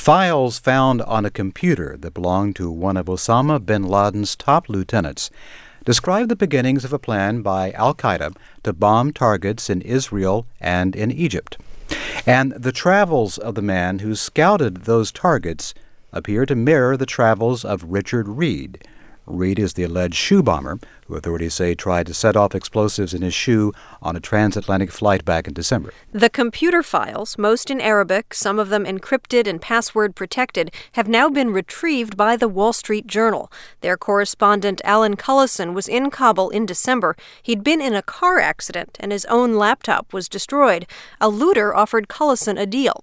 Files found on a computer that belonged to one of Osama bin Laden's top lieutenants describe the beginnings of a plan by al-Qaeda to bomb targets in Israel and in Egypt. And the travels of the man who scouted those targets appear to mirror the travels of Richard Reed. Reed is the alleged shoe bomber who authorities say tried to set off explosives in his shoe on a transatlantic flight back in December. The computer files, most in Arabic, some of them encrypted and password protected, have now been retrieved by the Wall Street Journal. Their correspondent Alan Cullison was in Kabul in December. He'd been in a car accident and his own laptop was destroyed. A looter offered Cullison a deal,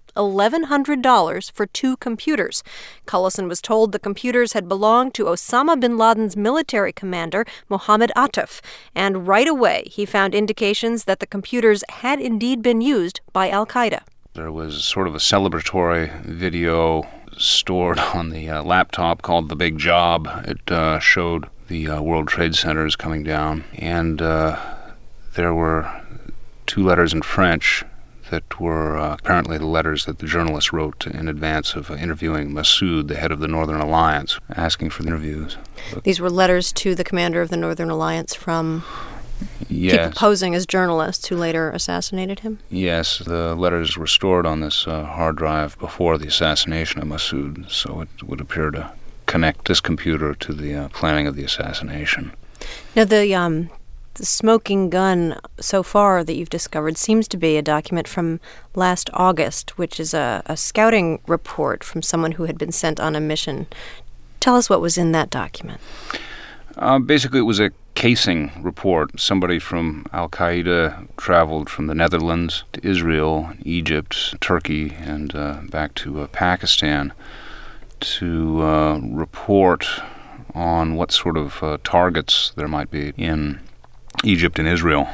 $1,100 for 2 computers. Cullison was told the computers had belonged to Osama bin Laden's military commander, Mohammed Atef, and right away he found indications that the computers had indeed been used by al-Qaeda. There was sort of a celebratory video stored on the laptop called The Big Job. It showed the World Trade Centers coming down, and there were 2 letters in French that were apparently the letters that the journalist wrote in advance of interviewing Massoud, the head of the Northern Alliance, asking for interviews. These were letters to the commander of the Northern Alliance from people posing as journalists who later assassinated him? Yes, the letters were stored on this hard drive before the assassination of Massoud, so it would appear to connect this computer to the planning of the assassination. Now, the smoking gun so far that you've discovered seems to be a document from last August, which is a scouting report from someone who had been sent on a mission. Tell us what was in that document. Basically, it was a casing report. Somebody from al-Qaeda traveled from the Netherlands to Israel, Egypt, Turkey, and back to Pakistan to report on what sort of targets there might be in Egypt and Israel.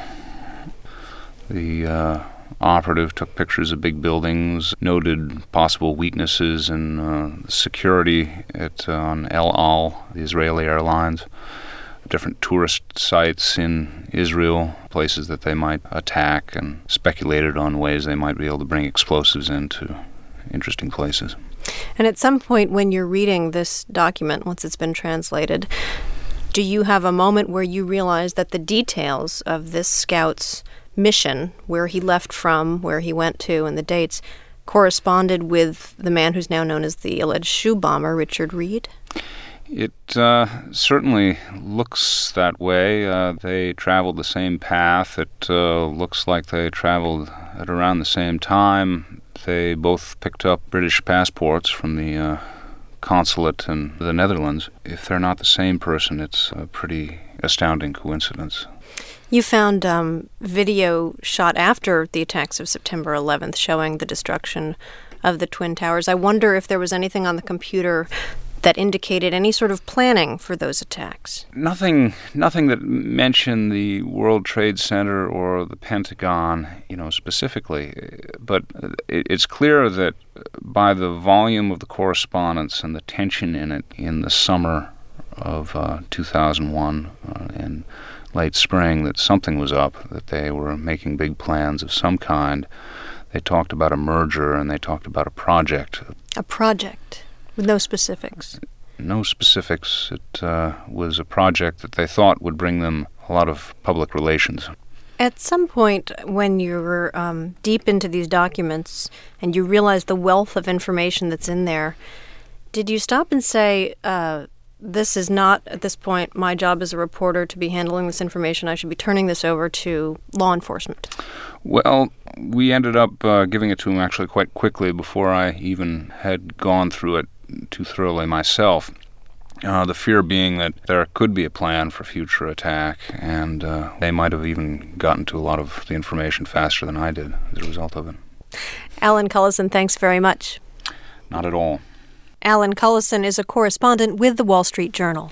The operative took pictures of big buildings, noted possible weaknesses in security on El Al, the Israeli airlines, different tourist sites in Israel, places that they might attack, and speculated on ways they might be able to bring explosives into interesting places. And at some point when you're reading this document, once it's been translated, do you have a moment where you realize that the details of this scout's mission, where he left from, where he went to, and the dates, corresponded with the man who's now known as the alleged shoe bomber, Richard Reed? It certainly looks that way. They traveled the same path. It looks like they traveled at around the same time. They both picked up British passports from the consulate in the Netherlands. If they're not the same person, it's a pretty astounding coincidence. You found video shot after the attacks of September 11th showing the destruction of the Twin Towers. I wonder if there was anything on the computer that indicated any sort of planning for those attacks. Nothing that mentioned the World Trade Center or the Pentagon, specifically. But it's clear that by the volume of the correspondence and the tension in it in the summer of 2001 and late spring, that something was up, that they were making big plans of some kind. They talked about a merger and they talked about a project. A project? With no specifics? No specifics. It was a project that they thought would bring them a lot of public relations. At some point when you were deep into these documents and you realized the wealth of information that's in there, did you stop and say, this is not, at this point, my job as a reporter to be handling this information. I should be turning this over to law enforcement? Well, we ended up giving it to him actually quite quickly before I even had gone through it too thoroughly myself. The fear being that there could be a plan for future attack, and they might have even gotten to a lot of the information faster than I did as a result of it. Alan Cullison, thanks very much. Not at all. Alan Cullison is a correspondent with the Wall Street Journal.